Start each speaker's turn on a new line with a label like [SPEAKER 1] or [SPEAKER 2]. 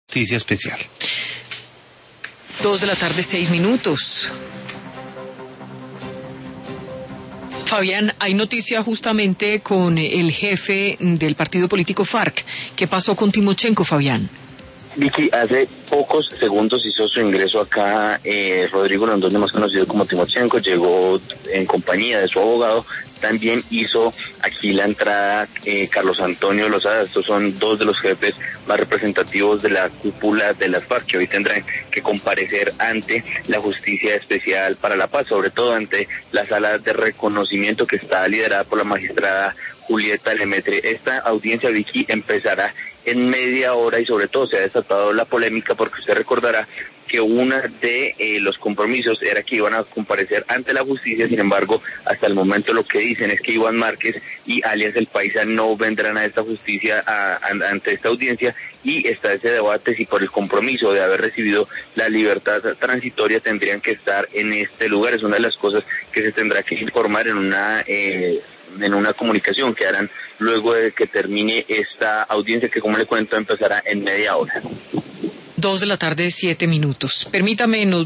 [SPEAKER 1] Justicia especial.
[SPEAKER 2] 2:06 p.m. Fabián, hay noticia justamente con el jefe del partido político FARC. ¿Qué pasó con Timochenko, Fabián?
[SPEAKER 3] Vicky, hace pocos segundos hizo su ingreso acá Rodrigo Londoño, más conocido como Timochenko, llegó en compañía de su abogado. También hizo aquí la entrada Carlos Antonio Lozada. Estos son dos de los jefes más representativos de la cúpula de las FARC, que hoy tendrán que comparecer ante la Justicia Especial para la Paz, sobre todo ante la sala de reconocimiento que está liderada por la magistrada Julieta Lemaitre. Esta audiencia, Vicky, empezará en media hora y sobre todo se ha desatado la polémica porque usted recordará que uno de los compromisos era que iban a comparecer ante la justicia. Sin embargo, hasta el momento lo que dicen es que Iván Márquez y alias El Paisa no vendrán a esta justicia, ante esta audiencia, y está ese debate si por el compromiso de haber recibido la libertad transitoria tendrían que estar en este lugar. Es una de las cosas que se tendrá que informar en una comunicación que harán luego de que termine esta audiencia, que, como le cuento, empezará en media hora.
[SPEAKER 2] 2:07 p.m. Permítame, nos